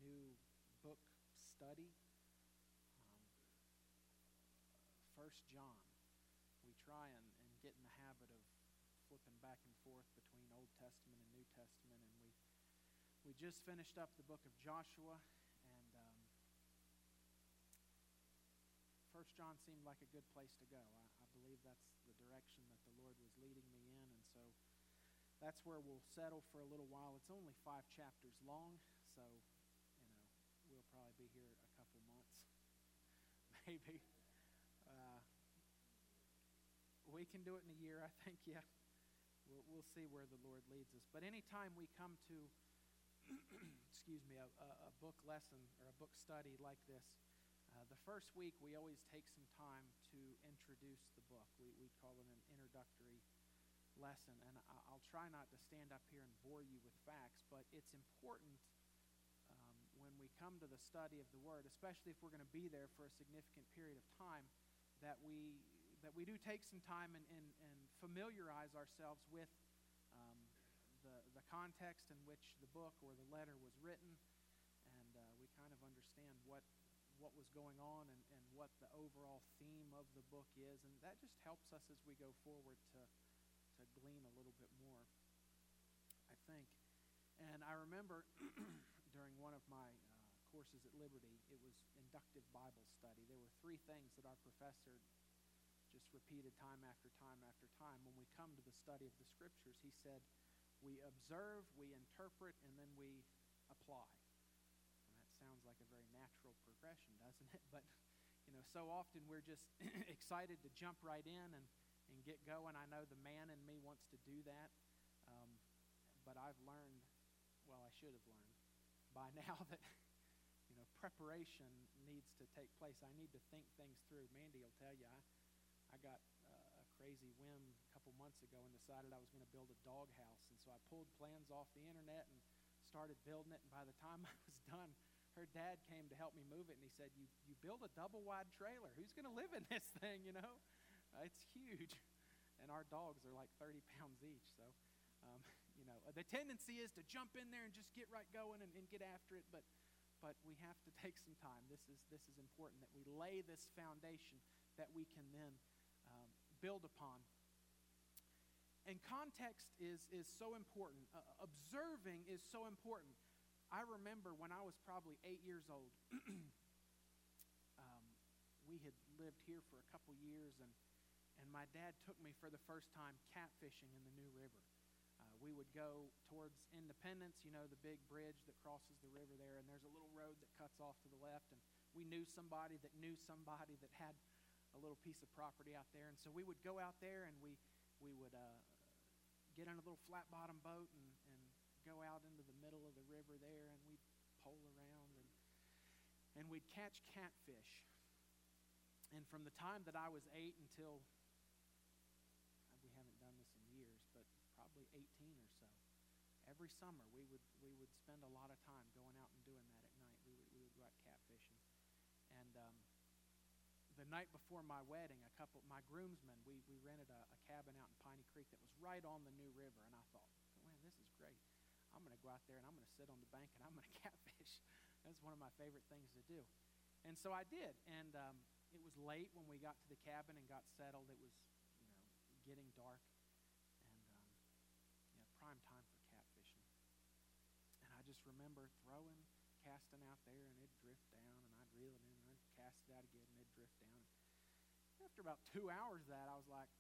new book study. 1 John. We try and get in the habit of flipping back and forth between Old Testament and New Testament, and we just finished up the book of Joshua, and 1 John seemed like a good place to go. I believe that's the direction that the Lord was leading me in, and so that's where we'll settle for a little while. It's only 5 chapters long, so we'll probably be here a couple months, maybe. We can do it in a year, I think, yeah. We'll see where the Lord leads us. But anytime we come to, a book lesson or a book study like this, the first week we always take some time to introduce the book. We call it an introductory lesson. And I'll try not to stand up here and bore you with facts, but it's important when we come to the study of the Word, especially if we're going to be there for a significant period of time, that we do take some time and familiarize ourselves with the context in which the book or the letter was written, and we kind of understand what was going on and what the overall theme of the book is, and that just helps us as we go forward to glean a little bit more, I think. And I remember during one of my courses at Liberty, it was inductive Bible study. There were 3 things that our professor just repeated time after time after time. When we come to the study of the Scriptures, he said, we observe, we interpret, and then we apply. And that sounds like a very natural progression, doesn't it? But, so often we're just excited to jump right in and get going. I know the man in me wants to do that, but I've learned, I should have learned by now that, preparation needs to take place. I need to think things through. Mandy will tell you, I got a crazy whim a couple months ago and decided I was going to build a dog house. And so I pulled plans off the internet and started building it. And by the time I was done, her dad came to help me move it. And he said, you build a double-wide trailer. Who's going to live in this thing, It's huge. And our dogs are like 30 pounds each. So, the tendency is to jump in there and just get right going and get after it. But we have to take some time. This is important that we lay this foundation that we can then build upon. And context is so important. Observing is so important. I remember when I was probably 8 years old, we had lived here for a couple years, and my dad took me for the first time catfishing in the New River. We would go towards Independence, the big bridge that crosses the river there, and there's a little road that cuts off to the left, and we knew somebody that had a little piece of property out there, and so we would go out there and we would get in a little flat bottom boat and go out into the middle of the river there, and we'd pole around and we'd catch catfish. And from the time that I was 8 until, we haven't done this in years, but probably 18 or so, every summer we would spend a lot of time going out and doing that at night. We would go out catfishing. And the night before my wedding, my groomsmen, we rented a cabin out in Piney Creek that was right on the New River, and I thought, man, this is great. I'm going to go out there and I'm going to sit on the bank and I'm going to catfish. That's one of my favorite things to do. And so I did, and it was late when we got to the cabin and got settled. It was, getting dark, and prime time for catfishing. And I just remember casting out there, and it'd drift down, and I'd reel it in, and I'd cast it out again, and it'd drift down. After about 2 hours of that, I was like,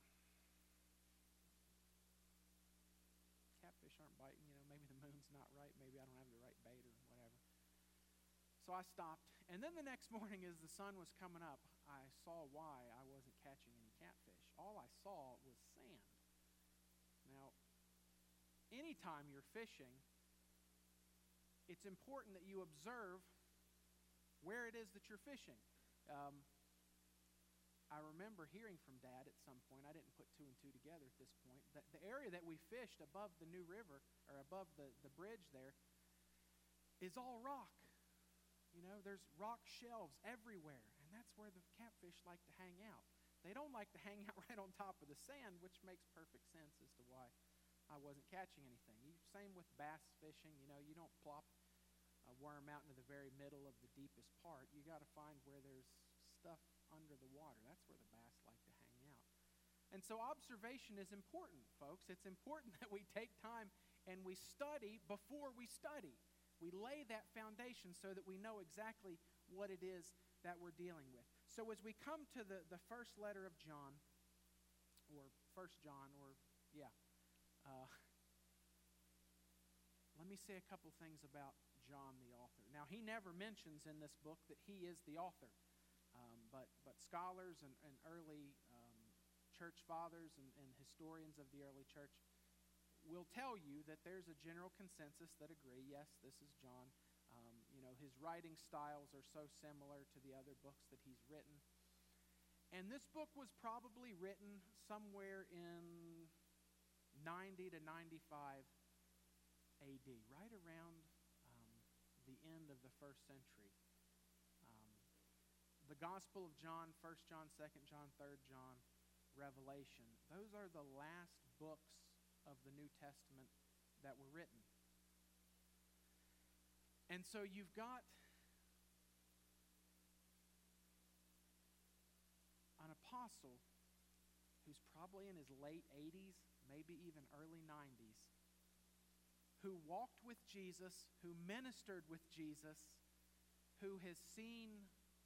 catfish aren't biting, maybe the moon's not right, maybe I don't have the right bait or whatever. So I stopped, and then the next morning as the sun was coming up, I saw why I wasn't catching any catfish. All I saw was sand. Now, anytime you're fishing, it's important that you observe where it is that you're fishing. I remember hearing from Dad at some point, I didn't put 2 and 2 together at this point, that the area that we fished above the New River, or above the bridge there, is all rock. There's rock shelves everywhere, and that's where the catfish like to hang out. They don't like to hang out right on top of the sand, which makes perfect sense as to why I wasn't catching anything. Same with bass fishing. You don't plop worm out into the very middle of the deepest part. You got to find where there's stuff under the water. That's where the bass like to hang out. And so observation is important, folks. It's important that we take time and we study before we study. We lay that foundation so that we know exactly what it is that we're dealing with. So as we come to the first letter of John, or 1 John, let me say a couple things about John the author. Now, he never mentions in this book that he is the author, but scholars and early church fathers and historians of the early church will tell you that there's a general consensus that agree, yes, this is John. His writing styles are so similar to the other books that he's written. And this book was probably written somewhere in 90 to 95 AD, right around the end of the first century. The Gospel of John, 1 John, 2 John, 3 John, Revelation, those are the last books of the New Testament that were written. And so you've got an apostle who's probably in his late 80s, maybe even early 90s, who walked with Jesus, who ministered with Jesus, who has seen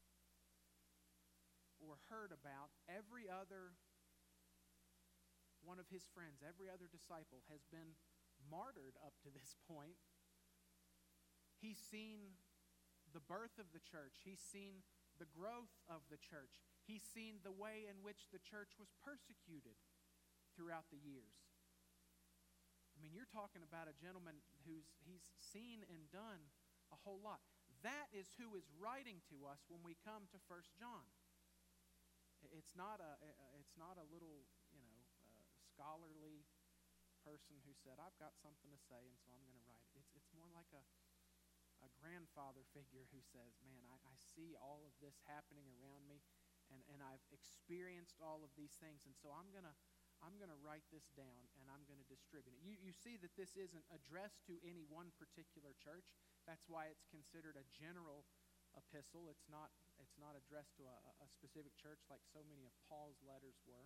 or heard about every other one of his friends, every other disciple has been martyred up to this point. He's seen the birth of the church. He's seen the growth of the church. He's seen the way in which the church was persecuted throughout the years. I mean, you're talking about a gentleman he's seen and done a whole lot. That is who is writing to us when we come to 1 John. It's not a little, scholarly person who said, I've got something to say, and so I'm going to write it. It's more like a grandfather figure who says, man, I see all of this happening around me, and I've experienced all of these things, and so I'm going to write this down, and I'm going to distribute it. You see that this isn't addressed to any one particular church. That's why it's considered a general epistle. It's not addressed to a specific church like so many of Paul's letters were.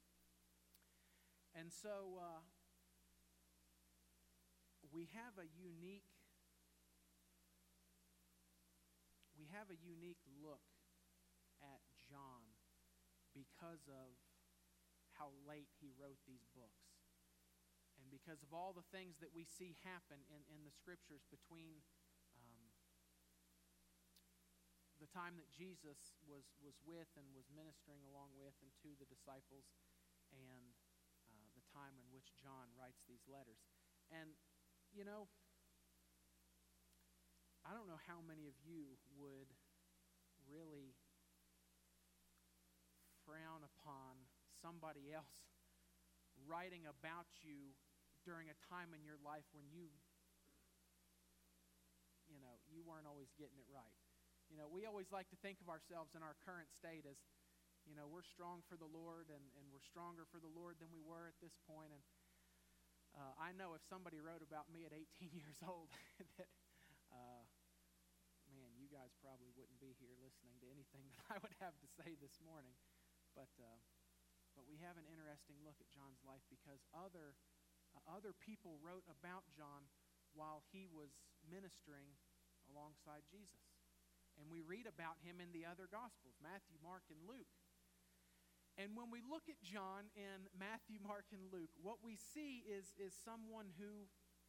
And so we have a unique look at John because of how late he wrote these books, and because of all the things that we see happen in the Scriptures between the time that Jesus was with and was ministering along with and to the disciples, and the time in which John writes these letters. And, I don't know how many of you would really frown upon somebody else writing about you during a time in your life when you weren't always getting it right. We always like to think of ourselves in our current state as, we're strong for the Lord, and we're stronger for the Lord than we were at this point. And I know if somebody wrote about me at 18 years old that, man, you guys probably wouldn't be here listening to anything that I would have to say this morning. But we have an interesting look at John's life because other people wrote about John while he was ministering alongside Jesus. And we read about him in the other Gospels, Matthew, Mark, and Luke. And when we look at John in Matthew, Mark, and Luke, what we see is someone who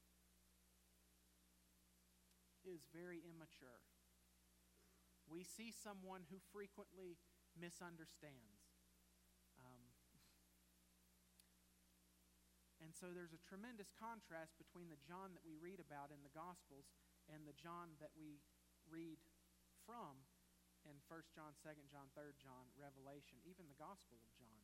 is very immature. We see someone who frequently misunderstands. And so there's a tremendous contrast between the John that we read about in the Gospels and the John that we read from in 1 John, 2 John, 3 John, Revelation, even the Gospel of John.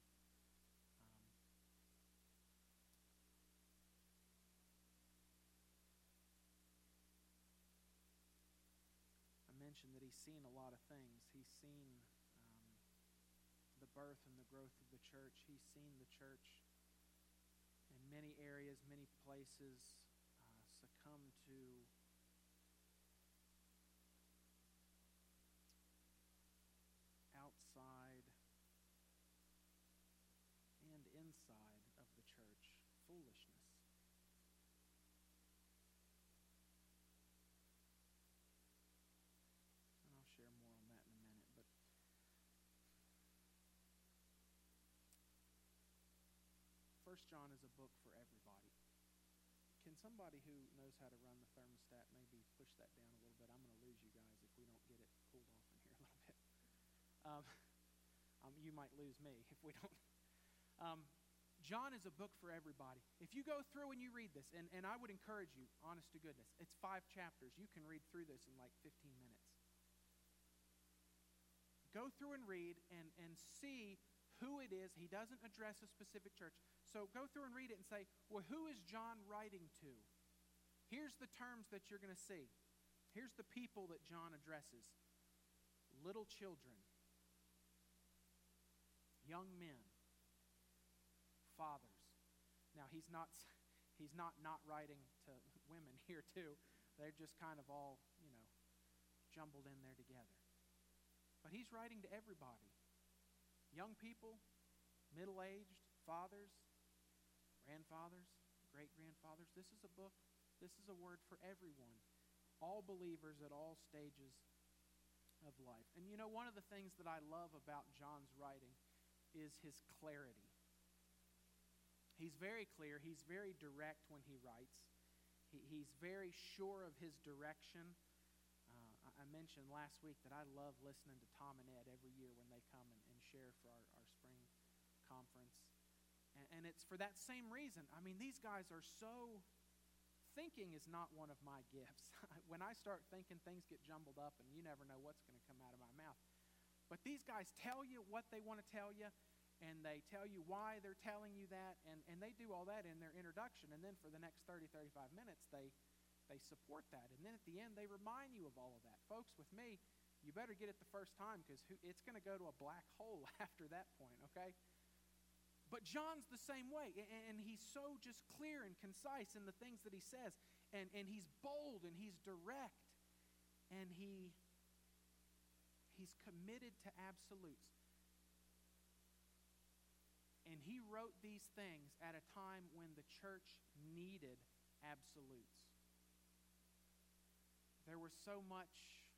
I mentioned that he's seen a lot of things. He's seen the birth and the growth of the church. He's seen the church in many areas, many places, succumb to First John is a book for everybody. Can somebody who knows how to run the thermostat maybe push that down a little bit? I'm going to lose you guys if we don't get it cooled off in here a little bit. You might lose me if we don't. John is a book for everybody. If you go through and you read this, and I would encourage you, honest to goodness, it's 5 chapters. You can read through this in like 15 minutes. Go through and read and see who it is. He doesn't address a specific church. So go through and read it and say, well, who is John writing to? Here's the terms that you're going to see. Here's the people that John addresses. Little children, young men, fathers. Now, he's not writing to women here too. They're just kind of all, jumbled in there together. But he's writing to everybody. Young people, middle-aged, fathers, grandfathers, great-grandfathers. This is a book, this is a word for everyone. All believers at all stages of life. And one of the things that I love about John's writing is his clarity. He's very clear. He's very direct when he writes. He's very sure of his direction. I mentioned last week that I love listening to Tom and Ed every year when they come and share for our spring conference. And it's for that same reason. I mean, these guys are so... Thinking is not one of my gifts. When I start thinking, things get jumbled up, and you never know what's going to come out of my mouth. But these guys tell you what they want to tell you, and they tell you why they're telling you that, and they do all that in their introduction. And then for the next 30, 35 minutes, they support that. And then at the end, they remind you of all of that. Folks, with me, you better get it the first time, because it's going to go to a black hole after that point, okay? But John's the same way, and he's so just clear and concise in the things that he says, and he's bold, and he's direct, and he's committed to absolutes. And he wrote these things at a time when the church needed absolutes. There was so much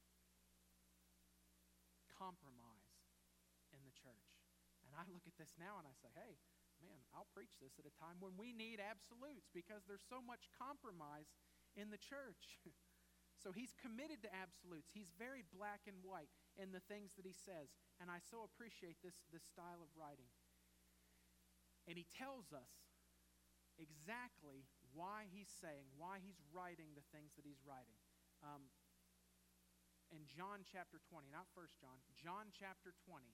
compromise in the church. And I look at this now and I say, hey, man, I'll preach this at a time when we need absolutes because there's so much compromise in the church. So he's committed to absolutes. He's very black and white in the things that he says. And I so appreciate this style of writing. And he tells us exactly why he's saying, why he's writing the things that he's writing. In John chapter 20, not 1 John, John chapter 20.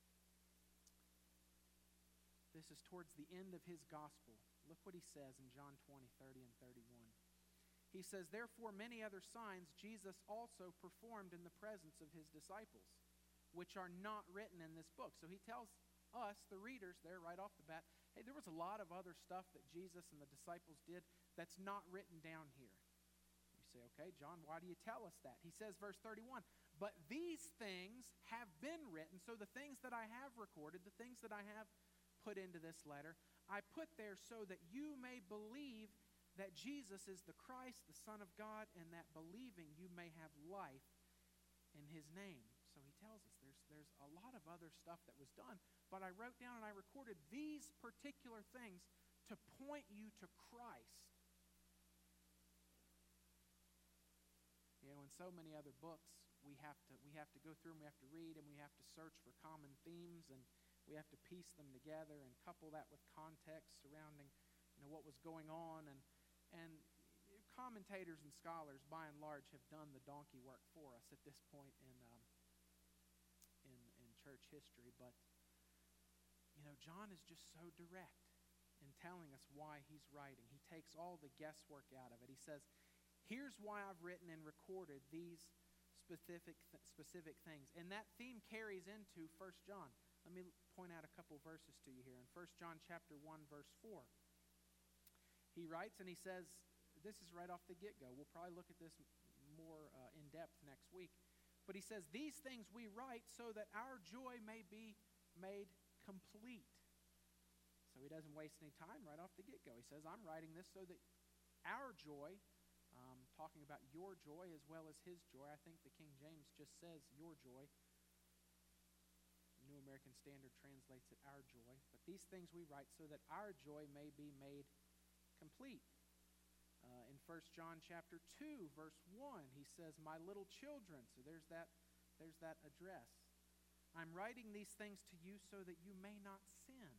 This is towards the end of his gospel. Look what he says in John 20, 30 and 31. He says, therefore many other signs Jesus also performed in the presence of his disciples, which are not written in this book. So he tells us, the readers there right off the bat, hey, there was a lot of other stuff that Jesus and the disciples did that's not written down here. You say, okay, John, why do you tell us that? He says, verse 31, but these things have been written, so the things that I have recorded, the things that I have put into this letter, I put there so that you may believe that Jesus is the Christ, the Son of God, and that believing you may have life in his name. So he tells us there's a lot of other stuff that was done, but I wrote down and I recorded these particular things to point you to Christ. In so many other books, we have to go through and we have to read and we have to search for common themes and we have to piece them together and couple that with context surrounding, what was going on. And commentators and scholars, by and large, have done the donkey work for us at this point in church history. But, John is just so direct in telling us why he's writing. He takes all the guesswork out of it. He says, here's why I've written and recorded these specific things. And that theme carries into 1 John. Let me point out a couple verses to you here. In 1 John chapter 1, verse 4, he writes and he says, this is right off the get-go. We'll probably look at this more in depth next week. But he says, these things we write so that our joy may be made complete. So he doesn't waste any time right off the get-go. He says, I'm writing this so that our joy, talking about your joy as well as his joy. I think the King James just says your joy. New American Standard translates it our joy. But these things we write so that our joy may be made complete. In 1 John chapter 2, verse 1, he says, "My little children," so there's that address. "I'm writing these things to you so that you may not sin."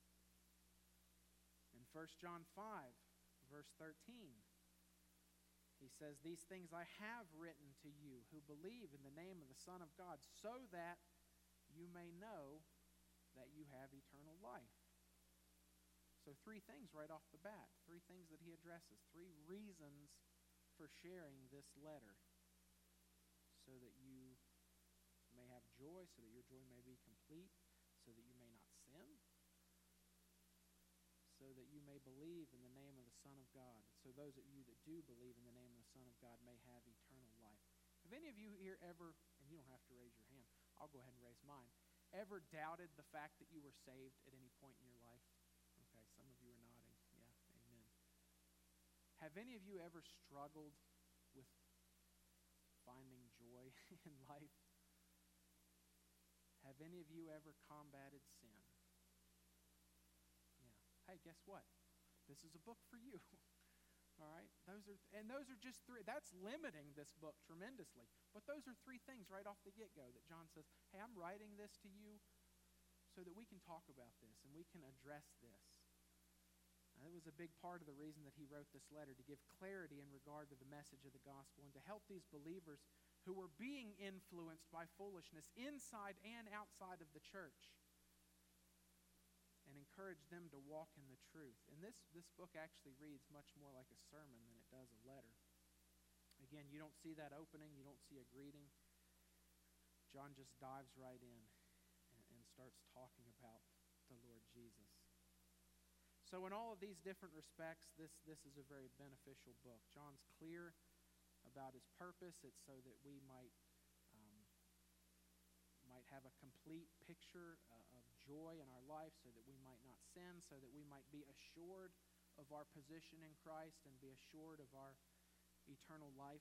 In 1 John 5, verse 13, he says, "These things I have written to you who believe in the name of the Son of God, so that you may know that you have eternal life." So 3 things right off the bat, 3 things that he addresses, 3 reasons for sharing this letter, so that you may have joy, so that your joy may be complete, so that you may not sin, so that you may believe in the name of the Son of God, so those of you that do believe in the name of the Son of God may have eternal life. Have any of you here ever, and you don't have to raise your hand, I'll go ahead and raise mine, ever doubted the fact that you were saved at any point in your life? Okay, some of you are nodding. Yeah, amen. Have any of you ever struggled with finding joy in life? Have any of you ever combated sin? Yeah. Hey, guess what? This is a book for you. All right? Those are just 3. That's limiting this book tremendously. But those are 3 things right off the get-go that John says, hey, I'm writing this to you so that we can talk about this and we can address this. It was a big part of the reason that he wrote this letter, to give clarity in regard to the message of the gospel and to help these believers who were being influenced by foolishness inside and outside of the church, and encourage them to walk in the truth. And this book actually reads much more like a sermon than it does a letter. Again, you don't see that opening, you don't see a greeting. John just dives right in and starts talking about the Lord Jesus. So in all of these different respects, this is a very beneficial book. John's clear about his purpose. It's so that we might have a complete picture of joy in our life, so that we might not sin, so that we might be assured of our position in Christ and be assured of our eternal life.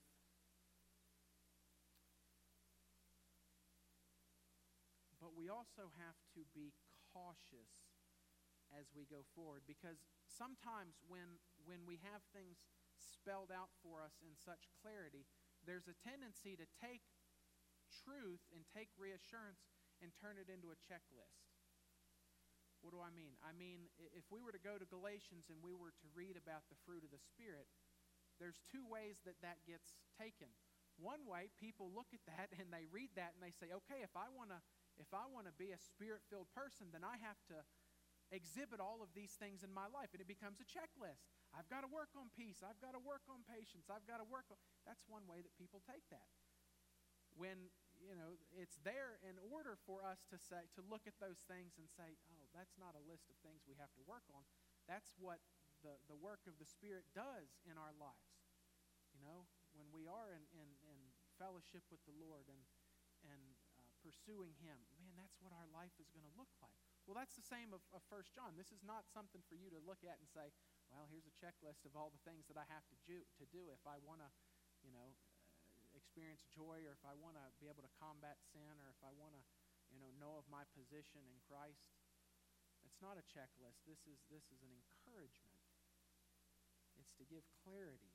But we also have to be cautious as we go forward, because sometimes when we have things spelled out for us in such clarity, there's a tendency to take truth and take reassurance and turn it into a checklist. What do I mean? I mean, if we were to go to Galatians and we were to read about the fruit of the Spirit, there's 2 ways that gets taken. One way, people look at that and they read that and they say, okay, if I want to be a Spirit-filled person, then I have to exhibit all of these things in my life, and it becomes a checklist. I've got to work on peace. I've got to work on patience. I've got to work on... That's one way that people take that. When, it's there in order for us to look at those things and say, oh, that's not a list of things we have to work on. That's what the work of the Spirit does in our lives. When we are in fellowship with the Lord and pursuing Him, man, that's what our life is going to look like. Well, that's the same of 1 John. This is not something for you to look at and say, well, here's a checklist of all the things that I have to do if I want to, experience joy, or if I want to be able to combat sin, or if I want to, know of my position in Christ. It's not a checklist. This is an encouragement. It's to give clarity.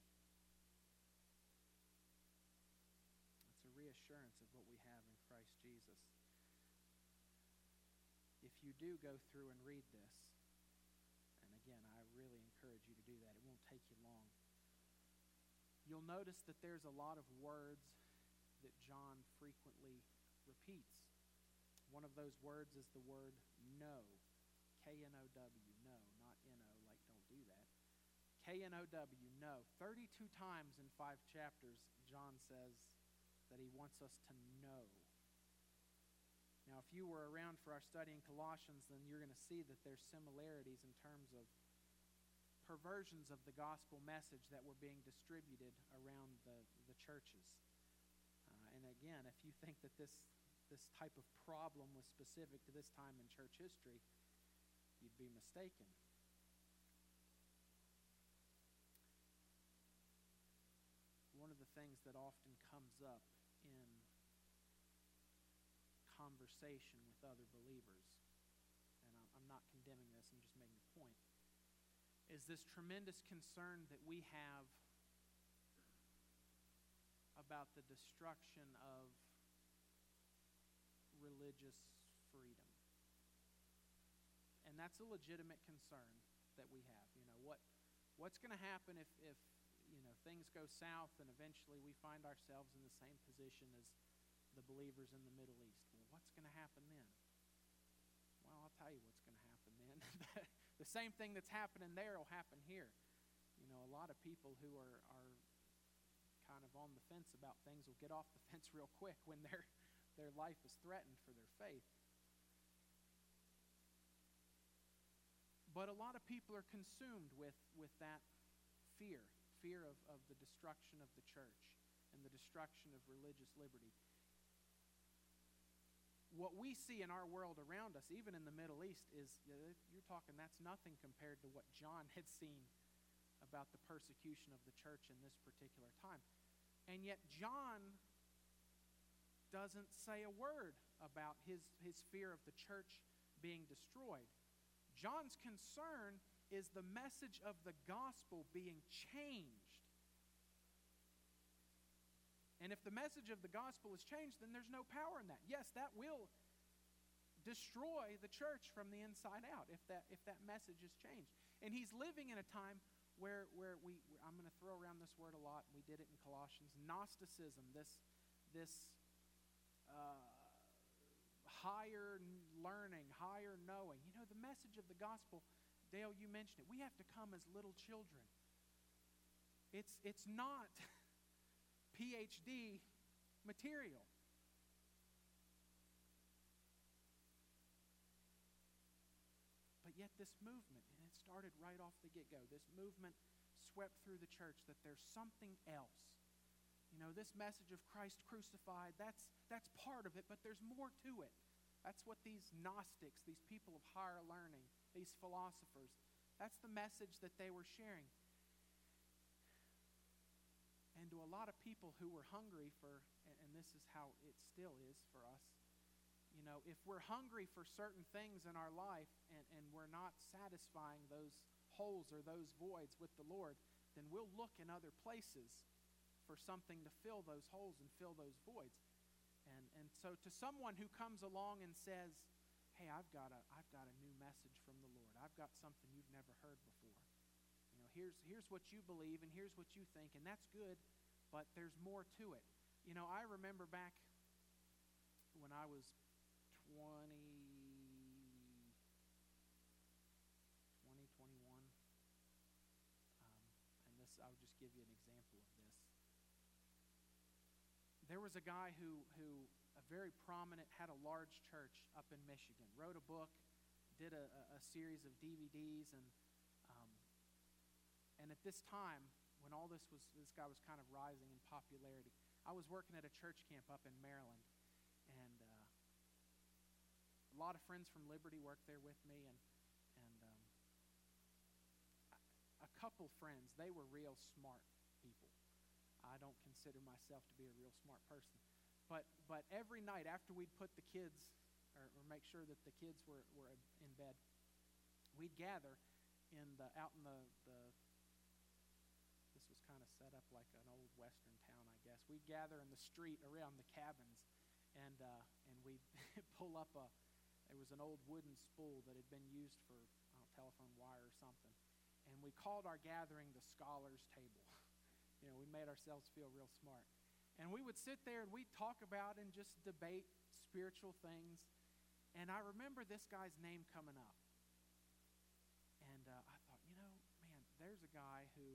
It's a reassurance of what we have in Christ Jesus. If you do go through and read this, and again, I really encourage you to do that. It won't take you long. You'll notice that there's a lot of words that John frequently repeats. One of those words is the word know. K-N-O-W, know, not N-O, like don't do that. K-N-O-W, know. 32 times in 5 chapters, John says that he wants us to know. Now, if you were around for our study in Colossians, then you're going to see that there's similarities in terms of perversions of the gospel message that were being distributed around the churches. And again, if you think that this type of problem was specific to this time in church history, you'd be mistaken. One of the things that often comes up in conversation with other believers, and I'm not condemning this, I'm just making a point, is this tremendous concern that we have about the destruction of religious freedom. And that's a legitimate concern that we have. What's going to happen if things go south and eventually we find ourselves in the same position as the believers in the Middle East? Well, what's going to happen then? Well, I'll tell you what's going to happen then. The same thing that's happening there will happen here. A lot of people who are kind of on the fence about things will get off the fence real quick when their life is threatened for their faith. But a lot of people are consumed with that fear of the destruction of the church and the destruction of religious liberty. What we see in our world around us, even in the Middle East, is, you're talking, that's nothing compared to what John had seen about the persecution of the church in this particular time. And yet John doesn't say a word about his fear of the church being destroyed. John's concern is the message of the gospel being changed. And if the message of the gospel is changed, then there's no power in that. Yes, that will destroy the church from the inside out if that message is changed. And he's living in a time where I'm going to throw around this word a lot, and we did it in Colossians, Gnosticism, this higher learning, higher knowing. The message of the gospel, Dale, you mentioned it. We have to come as little children. It's not PhD material. But yet this movement, and it started right off the get-go, this movement swept through the church that there's something else. This message of Christ crucified, that's part of it, but there's more to it. That's what these Gnostics, these people of higher learning, these philosophers, that's the message that they were sharing. And to a lot of people who were hungry for, and this is how it still is for us, if we're hungry for certain things in our life and we're not satisfying those holes or those voids with the Lord, then we'll look in other places for something to fill those holes and fill those voids. And so to someone who comes along and says, hey, I've got a new message from the Lord. I've got something you've never heard before. Here's what you believe and here's what you think, and that's good, but there's more to it. I remember back when I was 21, and this, I'll just give you an example of this. There was a guy who a very prominent, had a large church up in Michigan, wrote a book, did a series of DVDs, and at this time, when all this guy was kind of rising in popularity, I was working at a church camp up in Maryland, and a lot of friends from Liberty worked there with me, and a couple friends, they were real smart people. I don't consider myself to be a real smart person. But every night after we'd put the kids, or make sure that the kids were in bed, we'd gather out in the this was kind of set up like an old western town, I guess. We'd gather in the street around the cabins, and we'd pull up there was an old wooden spool that had been used for telephone wire or something. And we called our gathering the Scholars Table. We made ourselves feel real smart. And we would sit there and we'd talk about and just debate spiritual things. And I remember this guy's name coming up. And I thought, man, there's a guy who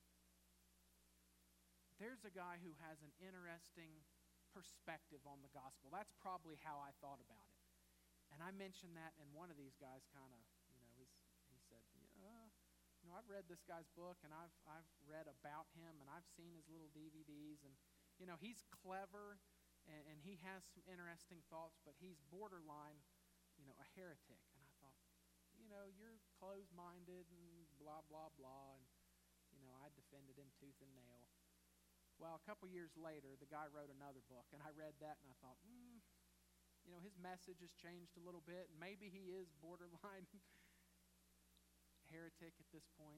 has an interesting perspective on the gospel. That's probably how I thought about it. And I mentioned that, and one of these guys kind of, he said, I've read this guy's book, and I've read about him, and I've seen his little DVDs, and he's clever, and he has some interesting thoughts, but he's borderline, a heretic. And I thought, you're closed-minded and blah, blah, blah, and I defended him tooth and nail. Well, a couple years later, the guy wrote another book, and I read that, and I thought, his message has changed a little bit, and maybe he is borderline heretic at this point.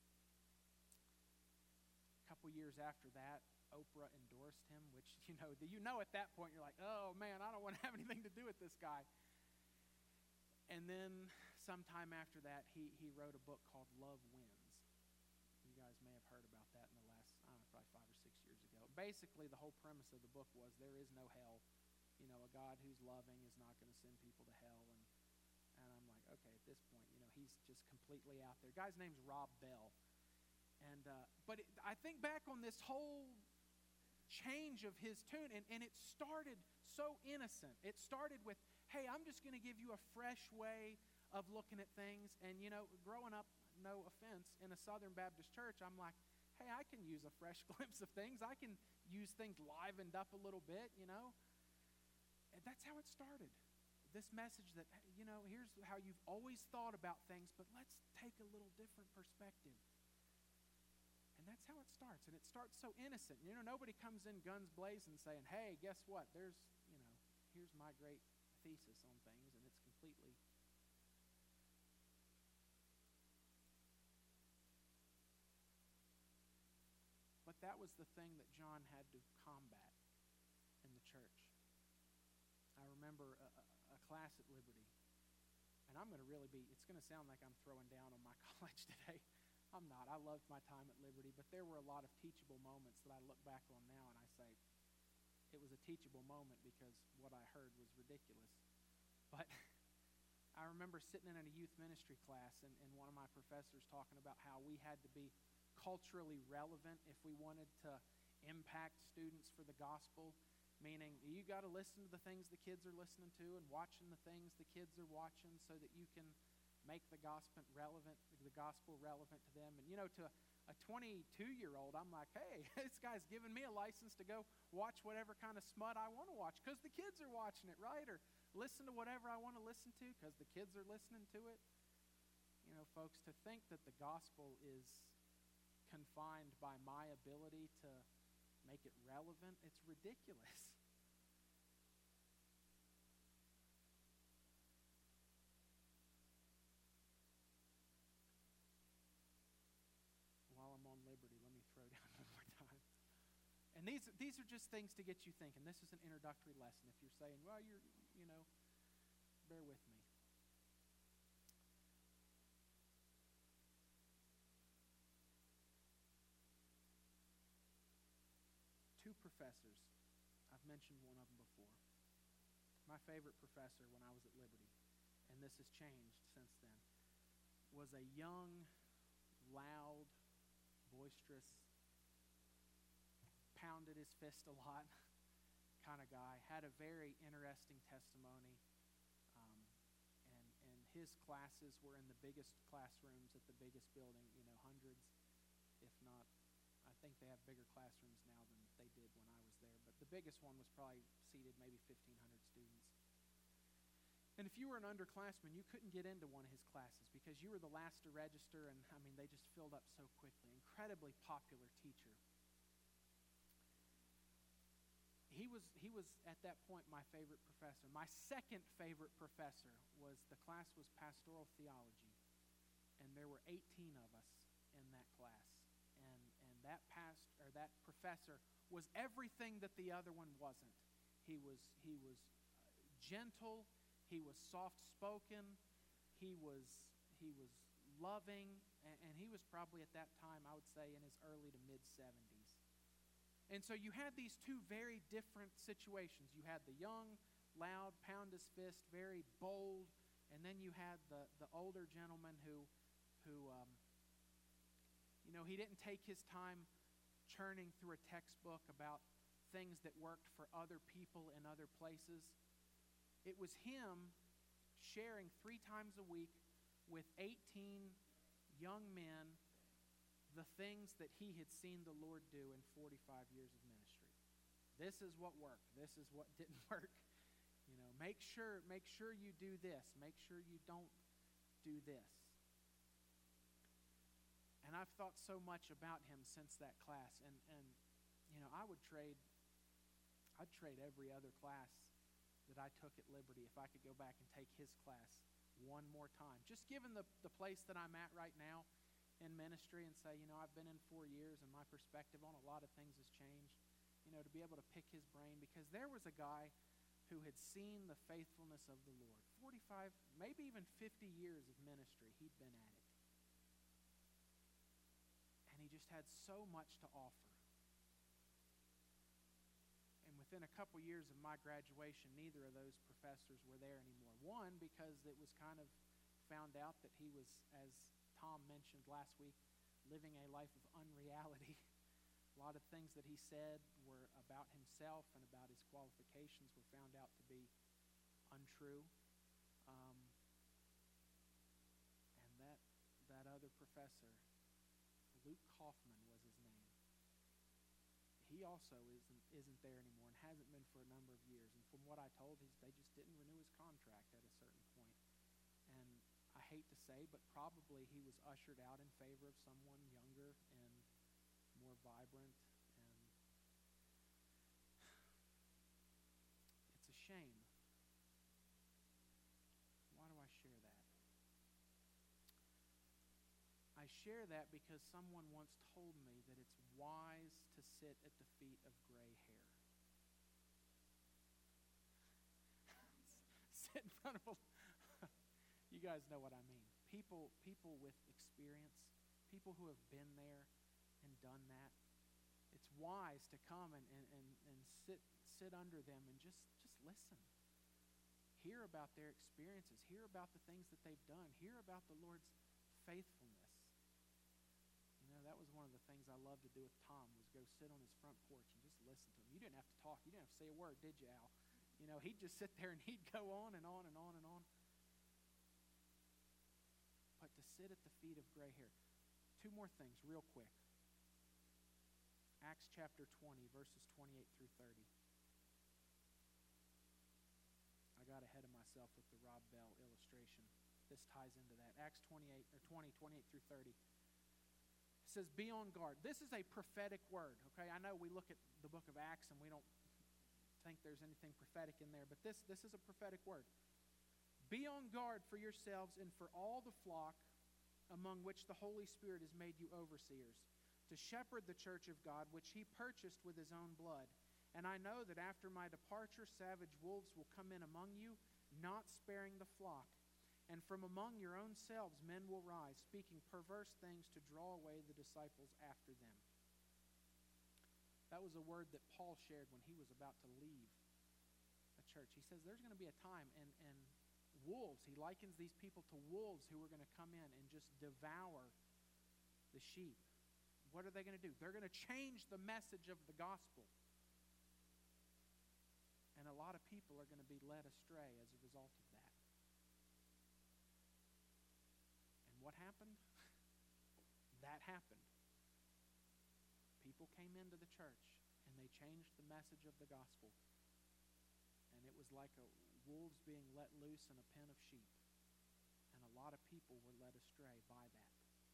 A couple years after that, Oprah endorsed him, which, at that point you're like, oh man, I don't want to have anything to do with this guy. And then sometime after that, he wrote a book called Love Wins. You guys may have heard about that in the last, probably 5 or 6 years ago. Basically, the whole premise of the book was there is no hell. A God who's loving is not going to send people to hell. And I'm like, okay, at this point, he's just completely out there. The guy's name's Rob Bell. And but I think back on this whole change of his tune, and it started so innocent. It started with, hey, I'm just going to give you a fresh way of looking at things. And, growing up, no offense, in a Southern Baptist church, I'm like, hey, I can use a fresh glimpse of things. I can use things livened up a little bit, And that's how it started. This message that, here's how you've always thought about things, but let's take a little different perspective. And that's how it starts. And it starts so innocent. Nobody comes in guns blazing saying, hey, guess what? Here's my great thesis on things, and it's completely... But that was the thing that John had to combat in the church. I remember a class at Liberty, and I'm going to it's going to sound like I'm throwing down on my college today. I'm not. I loved my time at Liberty, but there were a lot of teachable moments that I look back on now and I say, it was a teachable moment because what I heard was ridiculous. But I remember sitting in a youth ministry class and one of my professors talking about how we had to be culturally relevant if we wanted to impact students for the gospel, meaning you got to listen to the things the kids are listening to and watching the things the kids are watching so that you can make the gospel relevant to them. And to a 22-year-old, I'm like, hey, this guy's giving me a license to go watch whatever kind of smut I want to watch because the kids are watching it, right? Or listen to whatever I want to listen to because the kids are listening to it. Folks, to think that the gospel is confined by my ability to make it relevant, it's ridiculous. While I'm on Liberty, let me throw down one more time. And these are just things to get you thinking. This is an introductory lesson. If you're saying, well, bear with me. Two professors. I've mentioned one of them before. My favorite professor when I was at Liberty, and this has changed since then, was a young, loud, boisterous, pounded his fist a lot kind of guy. Had a very interesting testimony. And his classes were in the biggest classrooms at the biggest building, hundreds, if not, I think they have bigger classrooms now than they did when I was there. But the biggest one was probably seated maybe 1,500 students. And if you were an underclassman, you couldn't get into one of his classes because you were the last to register, and they just filled up so quickly. Incredibly popular teacher. He was at that point my favorite professor. My second favorite professor was, the class was pastoral theology, and there were 18 of us in that class. And that professor was everything that the other one wasn't. He was gentle. He was soft-spoken. He was loving, and he was probably at that time, I would say, in his early to mid-70s. And so you had these two very different situations. You had the young, loud, pound his fist, very bold, and then you had the older gentleman who he didn't take his time churning through a textbook about things that worked for other people in other places. It was him sharing 3 times a week with 18 young men the things that he had seen the Lord do in 45 years of ministry. This is what worked. This is what didn't work. Make sure you do this. Make sure you don't do this. And I've thought so much about him since that class, and I'd trade every other class that I took at Liberty if I could go back and take his class one more time. Just given the place that I'm at right now in ministry and say, I've been in 4 years and my perspective on a lot of things has changed, to be able to pick his brain, because there was a guy who had seen the faithfulness of the Lord. 45, maybe even 50 years of ministry, he'd been at it. And he just had so much to offer. And within a couple years of my graduation, neither of those professors were there anymore. One, because it was kind of found out that he was, as Tom mentioned last week, living a life of unreality. A lot of things that he said were about himself and about his qualifications were found out to be untrue. And that other professor, Luke Kaufman was his name. He also isn't there anymore and hasn't been for a number of years. And from what I told, they just didn't renew his contract at a certain point. And I hate to say, but probably he was ushered out in favor of someone younger and more vibrant. And it's a shame. Why do I share that? I share that because someone once told me that it's wise to sit at the feet of gray hair. Sit in front of you guys know what I mean. People with experience, people who have been there and done that. It's wise to come and sit under them and just listen. Hear about their experiences. Hear about the things that they've done. Hear about the Lord's faithfulness. That was one of the things I loved to do with Tom, was go sit on his front porch and just listen to him. You didn't have to talk. You didn't have to say a word, did you, Al? He'd just sit there and he'd go on and on and on and on. But to sit at the feet of gray hair. 2 more things real quick. Acts chapter 20, verses 28 through 30. I got ahead of myself with the Rob Bell illustration. This ties into that. Acts 28 through 30. It says, be on guard. This is a prophetic word, okay? I know we look at the book of Acts and we don't think there's anything prophetic in there, but this is a prophetic word. Be on guard for yourselves and for all the flock among which the Holy Spirit has made you overseers, to shepherd the church of God, which he purchased with his own blood. And I know that after my departure, savage wolves will come in among you, not sparing the flock. And from among your own selves men will rise, speaking perverse things to draw away the disciples after them. That was a word that Paul shared when he was about to leave a church. He says there's going to be a time, and wolves, he likens these people to wolves who are going to come in and just devour the sheep. What are they going to do? They're going to change the message of the gospel. And a lot of people are going to be led astray as a result of that. What happened? That happened. People came into the church and they changed the message of the gospel. And it was like wolves being let loose in a pen of sheep. And a lot of people were led astray by that.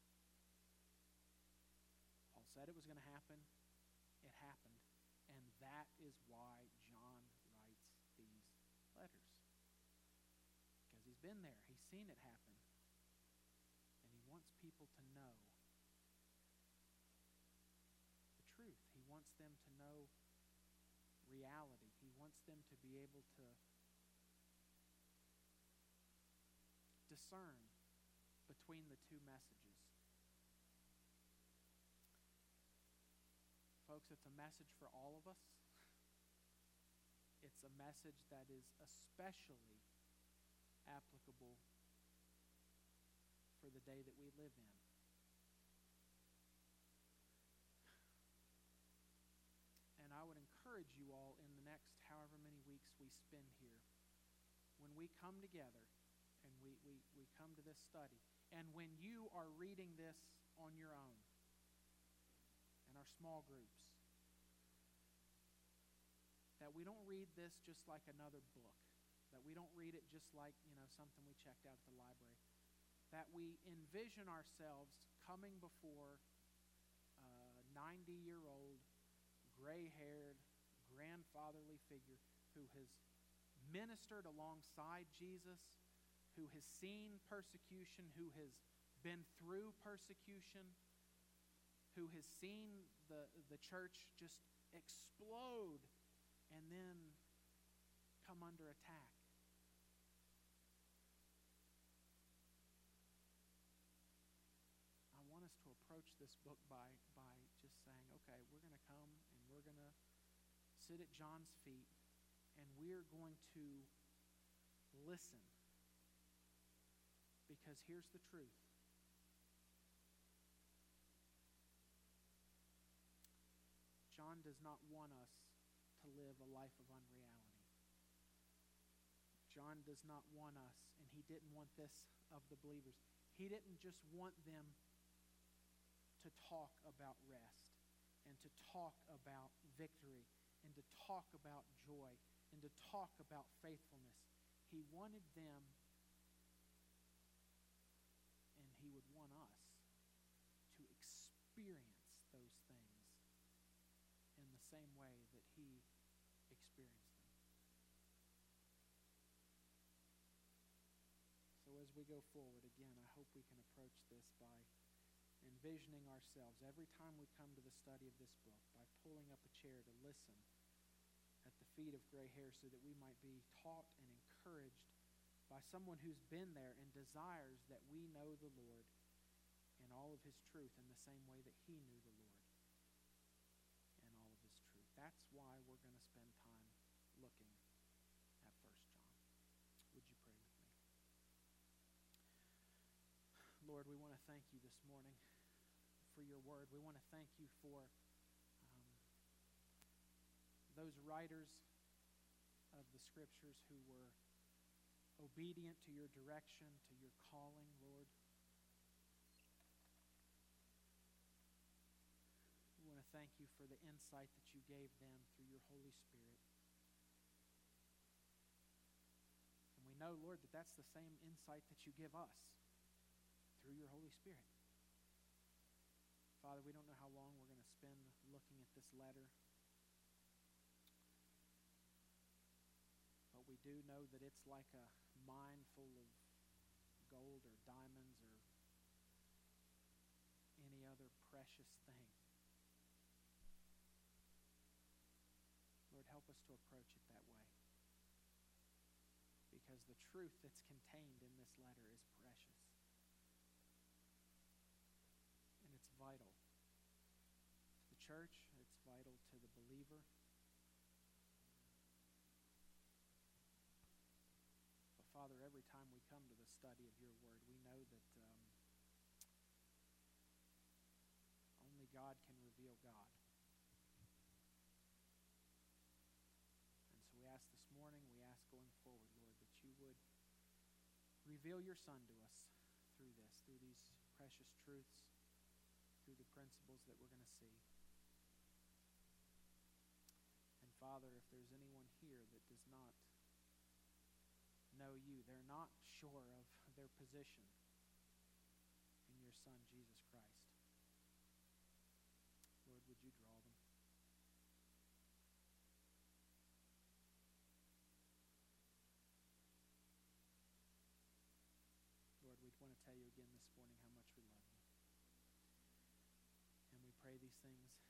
Paul said it was going to happen. It happened. And that is why John writes these letters. Because he's been there. He's seen it happen. Wants people to know the truth. He wants them to know reality. He wants them to be able to discern between the two messages. Folks, it's a message for all of us. It's a message that is especially applicable for the day that we live in. And I would encourage you all in the next however many weeks we spend here, when we come together and we come to this study, and when you are reading this on your own in our small groups, that we don't read this just like another book, that we don't read it just like, something we checked out at the library. That we envision ourselves coming before a 90-year-old, gray-haired, grandfatherly figure who has ministered alongside Jesus, who has seen persecution, who has been through persecution, who has seen the church just explode and then come under attack. I want us to approach this book by just saying, okay, we're going to come and we're going to sit at John's feet and we're going to listen. Because here's the truth. John does not want us to live a life of unreality. John does not want us, and he didn't want this of the believers. He didn't just want them to talk about rest and to talk about victory and to talk about joy and to talk about faithfulness. He wanted them, and he would want us to experience those things in the same way that he experienced them. So as we go forward, again, I hope we can approach this by envisioning ourselves every time we come to the study of this book, by pulling up a chair to listen at the feet of gray hair so that we might be taught and encouraged by someone who's been there and desires that we know the Lord and all of his truth in the same way that he knew the Lord and all of his truth. That's why we're going to spend time looking at 1 John. Would you pray with me? Lord, we want to thank you this morning for your word. We want to thank you for those writers of the Scriptures who were obedient to your direction, to your calling, Lord. We want to thank you for the insight that you gave them through your Holy Spirit. And we know, Lord, that that's the same insight that you give us through your Holy Spirit. Father, we don't know how long we're going to spend looking at this letter. But we do know that it's like a mine full of gold or diamonds or any other precious thing. Lord, help us to approach it that way. Because the truth that's contained in this letter is precious. And it's vital to the church, it's vital to the believer. Father, every time we come to the study of your word, we know that only God can reveal God. And so we ask this morning, we ask going forward, Lord, that you would reveal your Son to us through this, through these precious truths, through the principles that we're going to see. And Father, if there's anyone here that does not know you, they're not sure of their position in your Son, Jesus Christ, Lord, would you draw them? Lord, we want to tell you again this morning how much we love you. And we pray these things